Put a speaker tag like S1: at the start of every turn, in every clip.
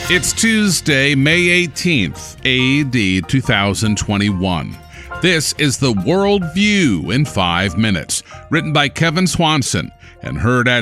S1: It's Tuesday, May 18th, AD 2021. This is the World View in 5 minutes, written by Kevin Swanson and heard at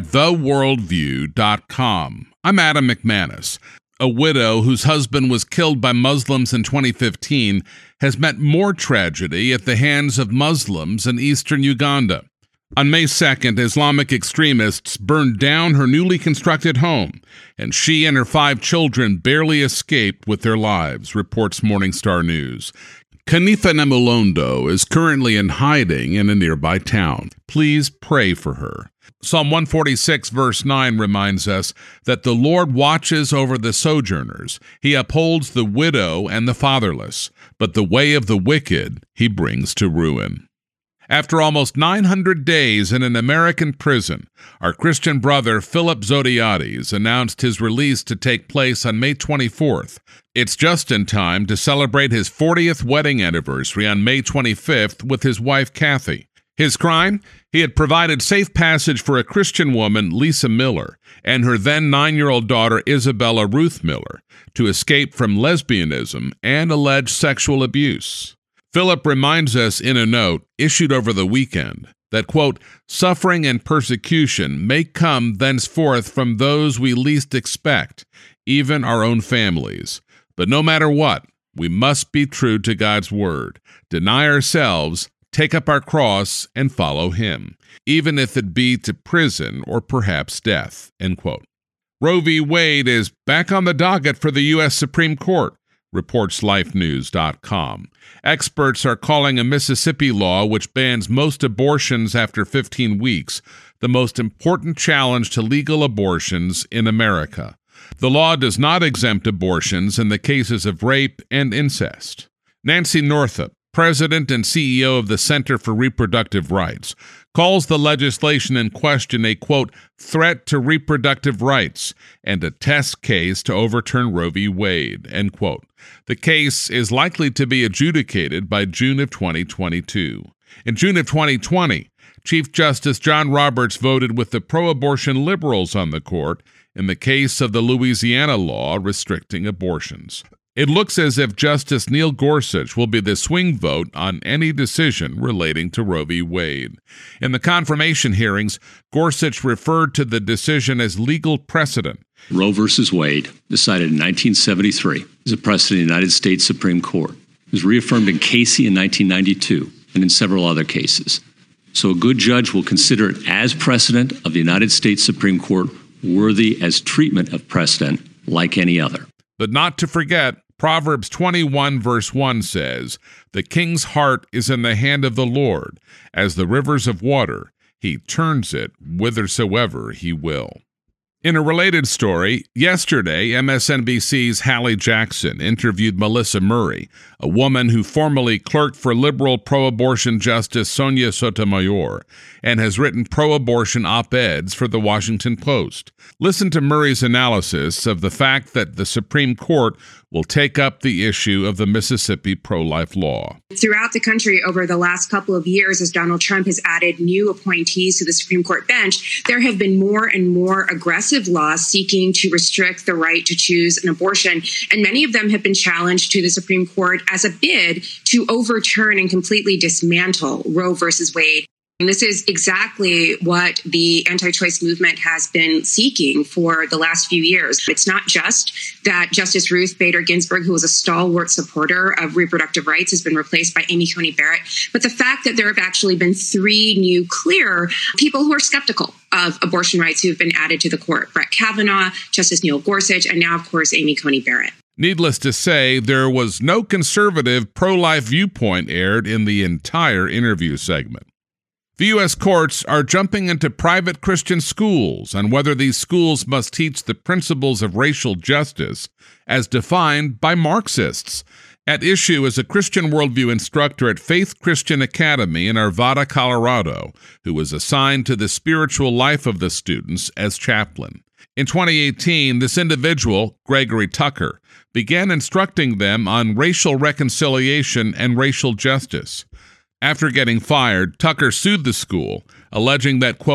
S1: theworldview.com. I'm Adam McManus. A widow whose husband was killed by Muslims in 2015 has met more tragedy at the hands of Muslims in eastern Uganda. On May 2nd, Islamic extremists burned down her newly constructed home, and she and her 5 children barely escaped with their lives, reports Morning Star News. Kanifa Namulondo is currently in hiding in a nearby town. Please pray for her. Psalm 146, verse 9 reminds us that the Lord watches over the sojourners. He upholds the widow and the fatherless, but the way of the wicked he brings to ruin. After almost 900 days in an American prison, our Christian brother Philip Zodiades announced his release to take place on May 24th. It's just in time to celebrate his 40th wedding anniversary on May 25th with his wife Kathy. His crime? He had provided safe passage for a Christian woman, Lisa Miller, and her then 9-year-old daughter, Isabella Ruth Miller, to escape from lesbianism and alleged sexual abuse. Philip reminds us in a note issued over the weekend that, quote, suffering and persecution may come thenceforth from those we least expect, even our own families. But no matter what, we must be true to God's word, deny ourselves, take up our cross, and follow him, even if it be to prison or perhaps death, end quote. Roe v. Wade is back on the docket for the U.S. Supreme Court, reports LifeNews.com. Experts are calling a Mississippi law which bans most abortions after 15 weeks the most important challenge to legal abortions in America. The law does not exempt abortions in the cases of rape and incest. Nancy Northup, president and CEO of the Center for Reproductive Rights, calls the legislation in question a, quote, threat to reproductive rights and a test case to overturn Roe v. Wade, end quote. The case is likely to be adjudicated by June of 2022. In June of 2020, Chief Justice John Roberts voted with the pro-abortion liberals on the court in the case of the Louisiana law restricting abortions. It looks as if Justice Neil Gorsuch will be the swing vote on any decision relating to Roe v. Wade. In the confirmation hearings, Gorsuch referred to the decision as legal precedent.
S2: Roe v. Wade, decided in 1973, is a precedent in the United States Supreme Court. It was reaffirmed in Casey in 1992 and in several other cases. So a good judge will consider it as precedent of the United States Supreme Court, worthy as treatment of precedent like any other.
S1: But not to forget, Proverbs 21 verse 1 says, the king's heart is in the hand of the Lord. As the rivers of water, he turns it whithersoever he will. In a related story, yesterday, MSNBC's Hallie Jackson interviewed Melissa Murray, a woman who formerly clerked for liberal pro-abortion Justice Sonia Sotomayor and has written pro-abortion op-eds for the Washington Post. Listen to Murray's analysis of the fact that the Supreme Court will take up the issue of the Mississippi pro-life law.
S3: Throughout the country over the last couple of years, as Donald Trump has added new appointees to the Supreme Court bench, there have been more and more aggressive laws seeking to restrict the right to choose an abortion. And many of them have been challenged to the Supreme Court as a bid to overturn and completely dismantle Roe versus Wade. And this is exactly what the anti-choice movement has been seeking for the last few years. It's not just that Justice Ruth Bader Ginsburg, who was a stalwart supporter of reproductive rights, has been replaced by Amy Coney Barrett, but the fact that there have actually been 3 new clear people who are skeptical of abortion rights who have been added to the court. Brett Kavanaugh, Justice Neil Gorsuch, and now, of course, Amy Coney Barrett.
S1: Needless to say, there was no conservative pro-life viewpoint aired in the entire interview segment. The U.S. courts are jumping into private Christian schools on whether these schools must teach the principles of racial justice as defined by Marxists. At issue is a Christian worldview instructor at Faith Christian Academy in Arvada, Colorado, who was assigned to the spiritual life of the students as chaplain. In 2018, this individual, Gregory Tucker, began instructing them on racial reconciliation and racial justice. After getting fired, Tucker sued the school, alleging that, quote,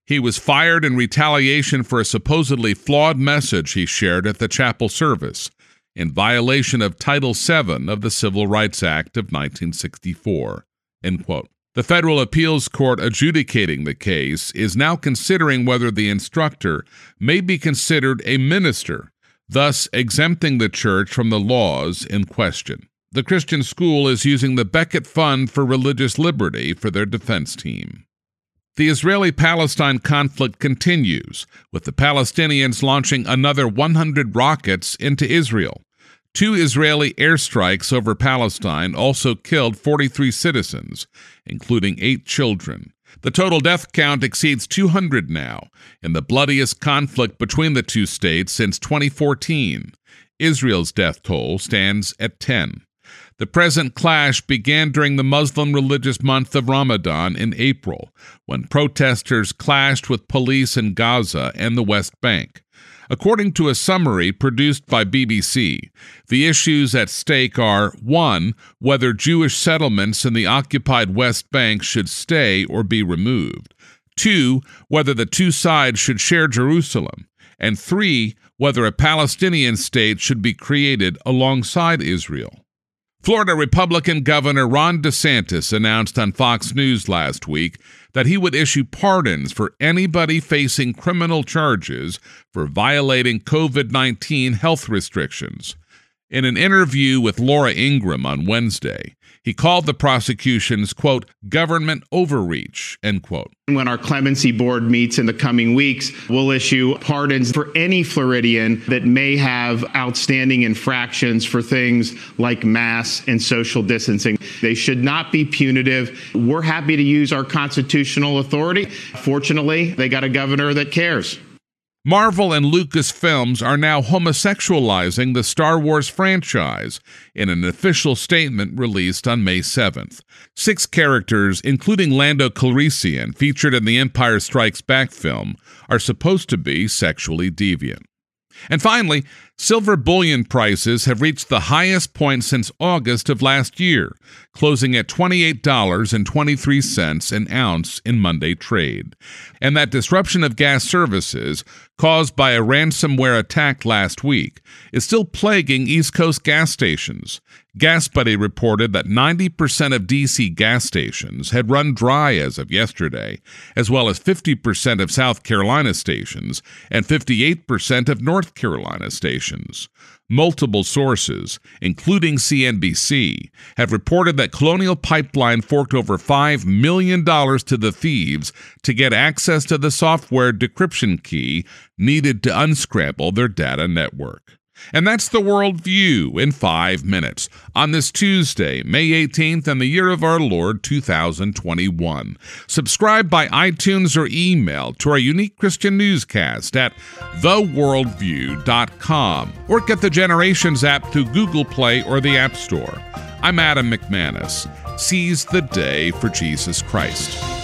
S1: He was fired in retaliation for a supposedly flawed message he shared at the chapel service, in violation of Title VII of the Civil Rights Act of 1964. End quote. The federal appeals court adjudicating the case is now considering whether the instructor may be considered a minister, thus exempting the church from the laws in question. The Christian school is using the Becket Fund for Religious Liberty for their defense team. The Israeli-Palestine conflict continues, with the Palestinians launching another 100 rockets into Israel. 2 Israeli airstrikes over Palestine also killed 43 citizens, including 8 children. The total death count exceeds 200 now, in the bloodiest conflict between the two states since 2014. Israel's death toll stands at 10. The present clash began during the Muslim religious month of Ramadan in April, when protesters clashed with police in Gaza and the West Bank. According to a summary produced by BBC, the issues at stake are 1. Whether Jewish settlements in the occupied West Bank should stay or be removed, 2. Whether the two sides should share Jerusalem, and 3. Whether a Palestinian state should be created alongside Israel. Florida Republican Governor Ron DeSantis announced on Fox News last week that he would issue pardons for anybody facing criminal charges for violating COVID-19 health restrictions. In an interview with Laura Ingraham on Wednesday, he called the prosecutions, quote, government overreach, end quote.
S4: When our clemency board meets in the coming weeks, we'll issue pardons for any Floridian that may have outstanding infractions for things like masks and social distancing. They should not be punitive. We're happy to use our constitutional authority. Fortunately, they got a governor that cares.
S1: Marvel and Lucasfilms are now homosexualizing the Star Wars franchise in an official statement released on May 7th. 6 characters, including Lando Calrissian, featured in the Empire Strikes Back film, are supposed to be sexually deviant. And finally, silver bullion prices have reached the highest point since August of last year, closing at $28.23 an ounce in Monday trade. And that disruption of gas services caused by a ransomware attack last week is still plaguing East Coast gas stations. GasBuddy reported that 90% of DC gas stations had run dry as of yesterday, as well as 50% of South Carolina stations and 58% of North Carolina stations. Multiple sources, including CNBC, have reported that Colonial Pipeline forked over $5 million to the thieves to get access to the software decryption key needed to unscramble their data network. And that's the World View in 5 minutes on this Tuesday, May 18th, in the year of our Lord 2021. Subscribe by iTunes or email to our unique Christian newscast at theworldview.com or get the Generations app through Google Play or the App Store. I'm Adam McManus. Seize the day for Jesus Christ.